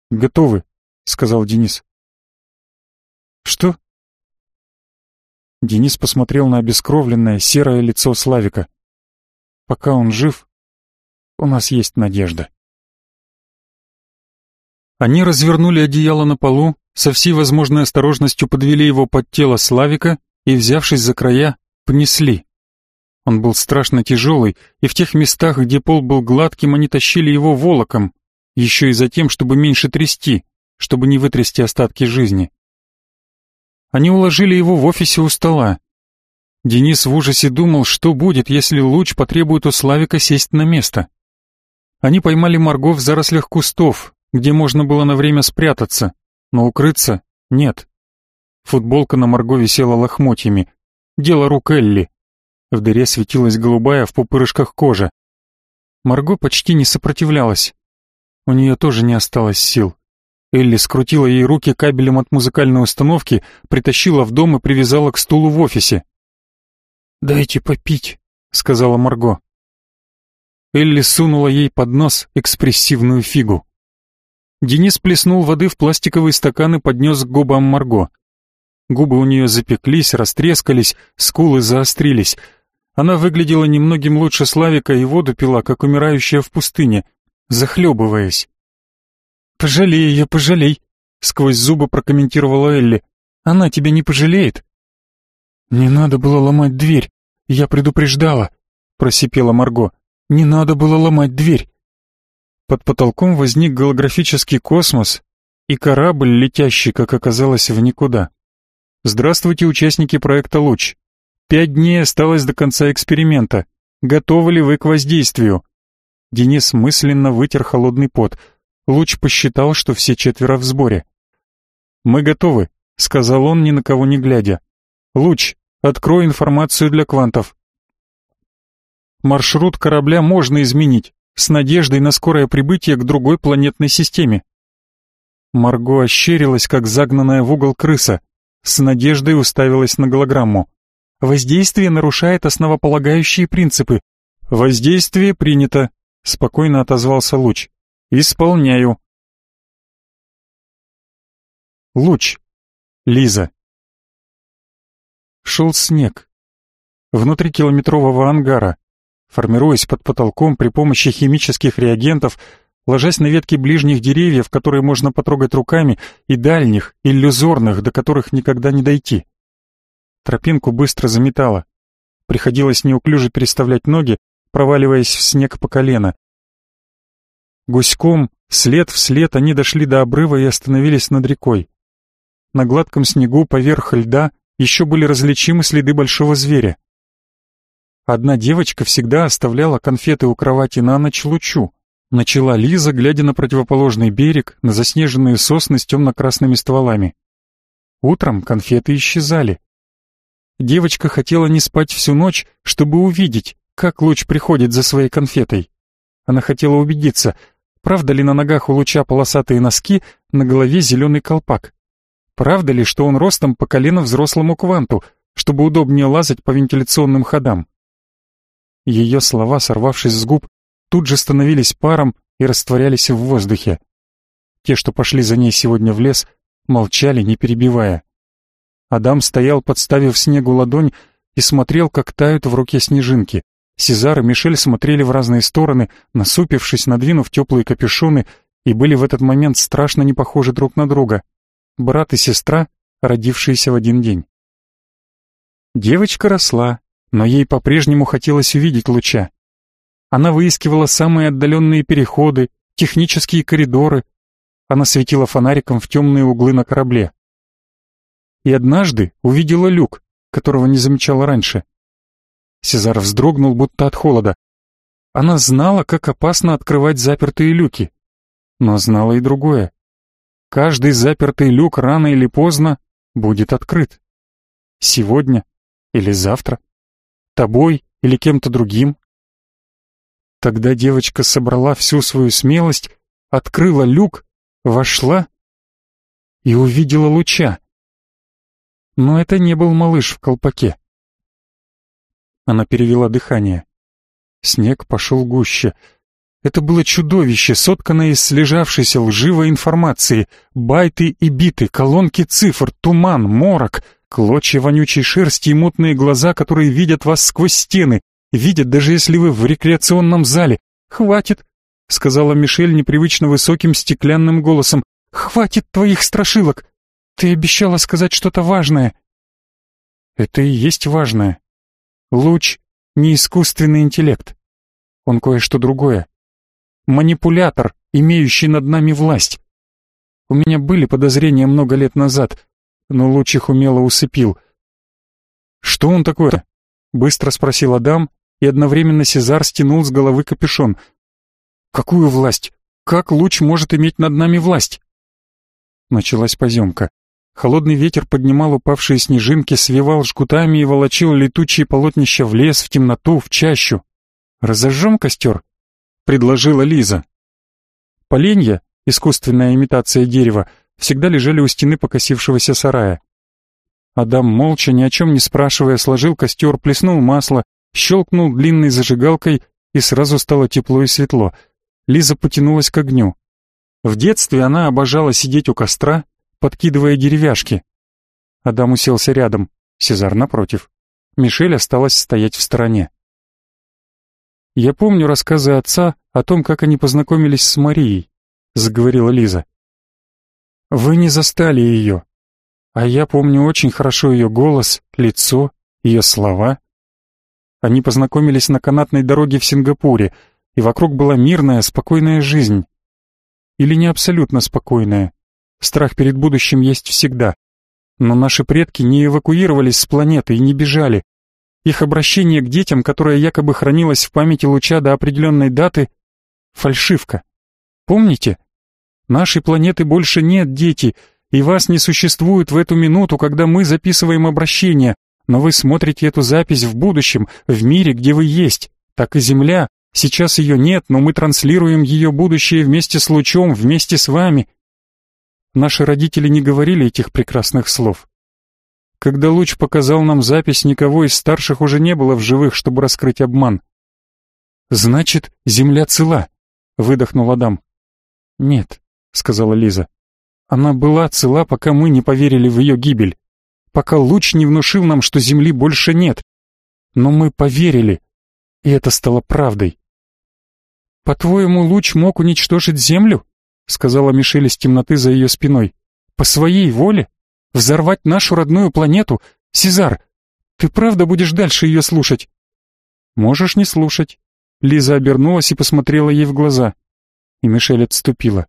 «Готовы», — сказал Денис. «Что?» Денис посмотрел на обескровленное серое лицо Славика. «Пока он жив, у нас есть надежда». Они развернули одеяло на полу, со всей возможной осторожностью подвели его под тело Славика и, взявшись за края, понесли. Он был страшно тяжелый, и в тех местах, где пол был гладким, они тащили его волоком, еще и за тем, чтобы меньше трясти, чтобы не вытрясти остатки жизни. Они уложили его в офисе у стола. Денис в ужасе думал, что будет, если Луч потребует у Славика сесть на место. Они поймали Марго в зарослях кустов, где можно было на время спрятаться, но укрыться нет. Футболка на Марго висела лохмотьями. Дело рук Элли. В дыре светилась голубая в пупырышках кожа. Марго почти не сопротивлялась. У нее тоже не осталось сил. Элли скрутила ей руки кабелем от музыкальной установки, притащила в дом и привязала к стулу в офисе. «Дайте попить», — сказала Марго. Элли сунула ей под нос экспрессивную фигу. Денис плеснул воды в пластиковый стакан и поднес к губам Марго. Губы у нее запеклись, растрескались, скулы заострились. Она выглядела немногим лучше Славика и воду пила, как умирающая в пустыне, захлебываясь. «Пожалей ее, пожалей», — сквозь зубы прокомментировала Элли. «Она тебя не пожалеет». «Не надо было ломать дверь, я предупреждала», — просипела Марго. «Не надо было ломать дверь». Под потолком возник голографический космос и корабль, летящий, как оказалось, в никуда. «Здравствуйте, участники проекта «Луч». 5 дней осталось до конца эксперимента. Готовы ли вы к воздействию?» Денис мысленно вытер холодный пот. Луч посчитал, что все 4 в сборе. «Мы готовы», — сказал он, ни на кого не глядя. «Луч, открой информацию для квантов». Маршрут корабля можно изменить, с надеждой на скорое прибытие к другой планетной системе. Марго ощерилась, как загнанная в угол крыса, с надеждой уставилась на голограмму. «Воздействие нарушает основополагающие принципы». «Воздействие принято», — спокойно отозвался Луч. «Исполняю». Луч. Лиза. Шел снег. Внутри километрового ангара, формируясь под потолком при помощи химических реагентов, ложась на ветки ближних деревьев, которые можно потрогать руками, и дальних, иллюзорных, до которых никогда не дойти. Тропинку быстро заметало. Приходилось неуклюже переставлять ноги, проваливаясь в снег по колено. Гуськом, след в след, они дошли до обрыва и остановились над рекой. На гладком снегу поверх льда еще были различимы следы большого зверя. Одна девочка всегда оставляла конфеты у кровати на ночь Лучу. Начала Лиза, глядя на противоположный берег, на заснеженные сосны с темно-красными стволами. Утром конфеты исчезали. Девочка хотела не спать всю ночь, чтобы увидеть, как Луч приходит за своей конфетой. Она хотела убедиться, правда ли на ногах у Луча полосатые носки, на голове зеленый колпак. Правда ли, что он ростом по колено взрослому кванту, чтобы удобнее лазать по вентиляционным ходам? Ее слова, сорвавшись с губ, тут же становились паром и растворялись в воздухе. Те, что пошли за ней сегодня в лес, молчали, не перебивая. Адам стоял, подставив снегу ладонь, и смотрел, как тают в руке снежинки. Сезар и Мишель смотрели в разные стороны, насупившись, надвинув теплые капюшоны, и были в этот момент страшно не похожи друг на друга. Брат и сестра, родившиеся в один день. Девочка росла, но ей по-прежнему хотелось увидеть Луча. Она выискивала самые отдаленные переходы, технические коридоры. Она светила фонариком в темные углы на корабле. И однажды увидела люк, которого не замечала раньше. Сезар вздрогнул, будто от холода. Она знала, как опасно открывать запертые люки, но знала и другое. Каждый запертый люк рано или поздно будет открыт. Сегодня или завтра, тобой или кем-то другим. Тогда девочка собрала всю свою смелость, открыла люк, вошла и увидела Луча. Но это не был малыш в колпаке. Она перевела дыхание. Снег пошел гуще. Это было чудовище, сотканное из слежавшейся лживой информации, байты и биты, колонки цифр, туман, морок, клочья вонючей шерсти и мутные глаза, которые видят вас сквозь стены, видят, даже если вы в рекреационном зале. «Хватит», — сказала Мишель непривычно высоким стеклянным голосом, — «хватит твоих страшилок. Ты обещала сказать что-то важное». Это и есть важное. Луч — не искусственный интеллект. Он кое-что другое. Манипулятор, имеющий над нами власть. У меня были подозрения много лет назад, но Луч их умело усыпил. «Что он такое?» — быстро спросил Адам, и одновременно Сезар стянул с головы капюшон. «Какую власть? Как Луч может иметь над нами власть?» Началась поземка. Холодный ветер поднимал упавшие снежинки, свивал жгутами и волочил летучие полотнища в лес, в темноту, в чащу. «Разожжем костер?» — предложила Лиза. Поленья, искусственная имитация дерева, всегда лежали у стены покосившегося сарая. Адам, молча, ни о чем не спрашивая, сложил костер, плеснул масло, щелкнул длинной зажигалкой, и сразу стало тепло и светло. Лиза потянулась к огню. В детстве она обожала сидеть у костра, подкидывая деревяшки. Адам уселся рядом, Сезар напротив. Мишель осталась стоять в стороне. «Я помню рассказы отца о том, как они познакомились с Марией», — заговорила Лиза. «Вы не застали ее, а я помню очень хорошо ее голос, лицо, ее слова. Они познакомились на канатной дороге в Сингапуре, и вокруг была мирная, спокойная жизнь. Или не абсолютно спокойная. Страх перед будущим есть всегда. Но наши предки не эвакуировались с планеты и не бежали. Их обращение к детям, которое якобы хранилось в памяти Луча до определенной даты — фальшивка. Помните? Нашей планеты больше нет, дети, и вас не существует в эту минуту, когда мы записываем обращение, но вы смотрите эту запись в будущем, в мире, где вы есть. Так и Земля. Сейчас ее нет, но мы транслируем ее будущее вместе с Лучом, вместе с вами. Наши родители не говорили этих прекрасных слов. Когда Луч показал нам запись, никого из старших уже не было в живых, чтобы раскрыть обман. «Значит, Земля цела», — выдохнул Адам. «Нет», — сказала Лиза. «Она была цела, пока мы не поверили в ее гибель, пока Луч не внушил нам, что Земли больше нет. Но мы поверили, и это стало правдой». «По-твоему, Луч мог уничтожить Землю?» — сказала Мишель из темноты за ее спиной. «По своей воле? Взорвать нашу родную планету? Сезар, ты правда будешь дальше ее слушать?» «Можешь не слушать». Лиза обернулась и посмотрела ей в глаза. И Мишель отступила.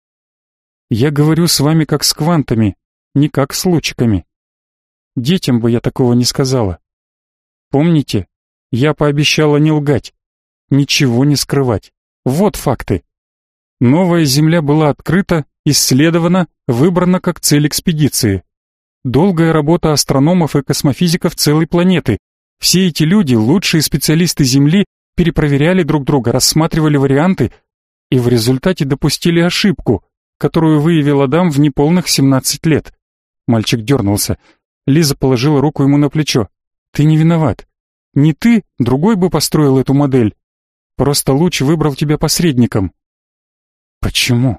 «Я говорю с вами как с квантами, не как с лучиками. Детям бы я такого не сказала. Помните, я пообещала не лгать, ничего не скрывать. Вот факты. Новая Земля была открыта, исследована, выбрана как цель экспедиции. Долгая работа астрономов и космофизиков целой планеты. Все эти люди, лучшие специалисты Земли, перепроверяли друг друга, рассматривали варианты и в результате допустили ошибку, которую выявил Адам в неполных 17 лет. Мальчик дернулся. Лиза положила руку ему на плечо. «Ты не виноват. Не ты, другой бы построил эту модель. Просто Луч выбрал тебя посредником». «Почему?»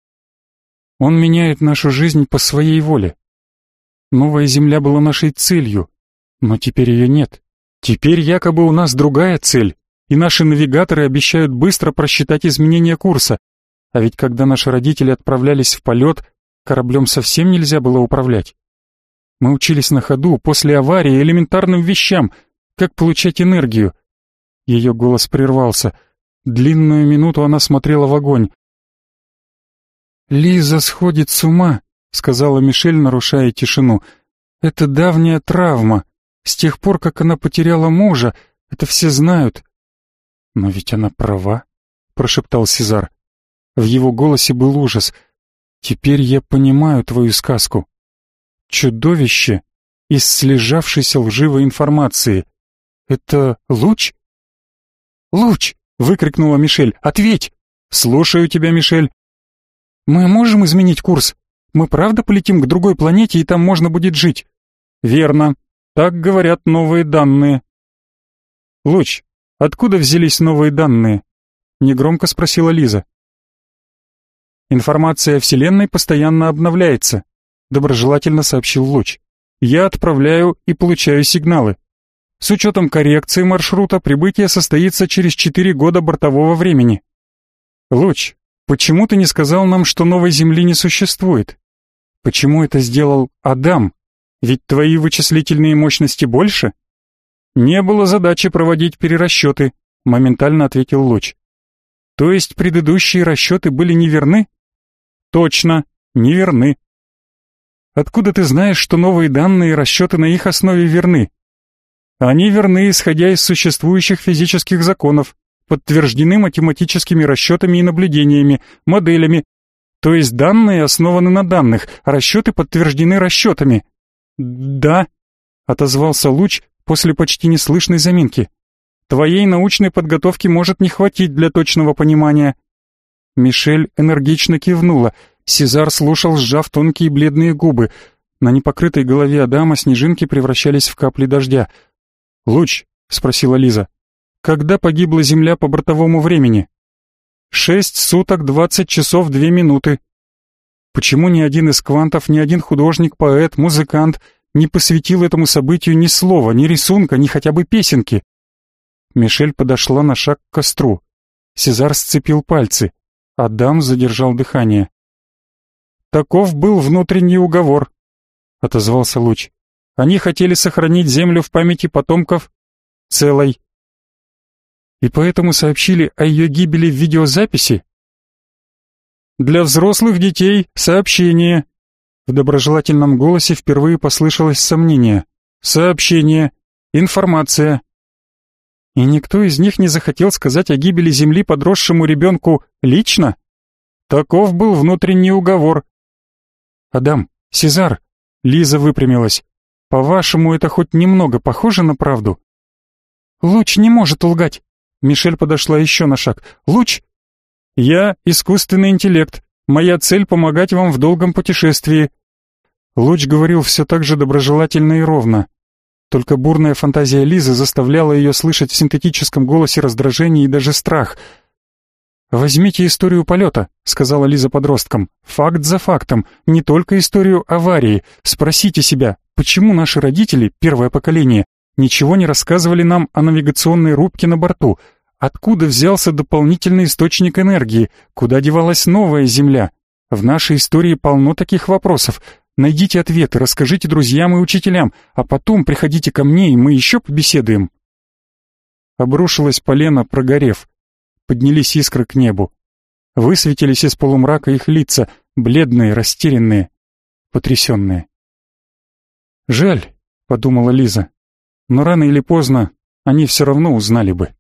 «Он меняет нашу жизнь по своей воле. Новая Земля была нашей целью, но теперь ее нет. Теперь якобы у нас другая цель, и наши навигаторы обещают быстро просчитать изменения курса. А ведь когда наши родители отправлялись в полет, кораблем совсем нельзя было управлять. Мы учились на ходу, после аварии, элементарным вещам, как получать энергию». Ее голос прервался. Длинную минуту она смотрела в огонь. «Лиза сходит с ума», — сказала Мишель, нарушая тишину. «Это давняя травма. С тех пор, как она потеряла мужа, это все знают». «Но ведь она права», — прошептал Сезар. В его голосе был ужас. «Теперь я понимаю твою сказку. Чудовище из слежавшейся лживой информации. Это Луч?» «Луч!» — выкрикнула Мишель. «Ответь!» «Слушаю тебя, Мишель». «Мы можем изменить курс? Мы правда полетим к другой планете, и там можно будет жить?» «Верно. Так говорят новые данные». «Луч, откуда взялись новые данные?» — негромко спросила Лиза. «Информация о Вселенной постоянно обновляется», — доброжелательно сообщил Луч. «Я отправляю и получаю сигналы. С учетом коррекции маршрута прибытие состоится через 4 года бортового времени». «Луч, почему ты не сказал нам, что новой Земли не существует? Почему это сделал Адам? Ведь твои вычислительные мощности больше?» «Не было задачи проводить перерасчеты», — моментально ответил Луч. «То есть предыдущие расчеты были неверны?» «Точно, неверны». «Откуда ты знаешь, что новые данные и расчеты на их основе верны?» «Они верны, исходя из существующих физических законов, подтверждены математическими расчетами и наблюдениями, моделями. То есть данные основаны на данных, а расчеты подтверждены расчетами». «Да», — отозвался Луч после почти неслышной заминки. «Твоей научной подготовки может не хватить для точного понимания». Мишель энергично кивнула. Сезар слушал, сжав тонкие бледные губы. На непокрытой голове Адама снежинки превращались в капли дождя. «Луч», — спросила Лиза, — «когда погибла Земля по бортовому времени?» 6 суток, 20 часов, 2 минуты. Почему ни один из квантов, ни один художник, поэт, музыкант не посвятил этому событию ни слова, ни рисунка, ни хотя бы песенки? Мишель подошла на шаг к костру. Сезар сцепил пальцы. Адам задержал дыхание. «Таков был внутренний уговор», — отозвался Луч. «Они хотели сохранить Землю в памяти потомков целой». «И поэтому сообщили о ее гибели в видеозаписи?» «Для взрослых детей сообщение». В доброжелательном голосе впервые послышалось сомнение. «Сообщение. Информация». «И никто из них не захотел сказать о гибели Земли подросшему ребенку лично?» «Таков был внутренний уговор». «Адам, Сезар», — Лиза выпрямилась, — «по-вашему, это хоть немного похоже на правду?» «Луч не может лгать». Мишель подошла еще на шаг. «Луч?» «Я искусственный интеллект. Моя цель — помогать вам в долгом путешествии». Луч говорил все так же доброжелательно и ровно. Только бурная фантазия Лизы заставляла ее слышать в синтетическом голосе раздражение и даже страх. «Возьмите историю полета», — сказала Лиза подросткам. «Факт за фактом, не только историю аварии. Спросите себя, почему наши родители, первое поколение, ничего не рассказывали нам о навигационной рубке на борту? Откуда взялся дополнительный источник энергии? Куда девалась новая Земля? В нашей истории полно таких вопросов. Найдите ответы, расскажите друзьям и учителям, а потом приходите ко мне, и мы еще побеседуем». Обрушилось полено, прогорев. Поднялись искры к небу. Высветились из полумрака их лица, бледные, растерянные, потрясенные. «Жаль», — подумала Лиза, — «но рано или поздно они все равно узнали бы».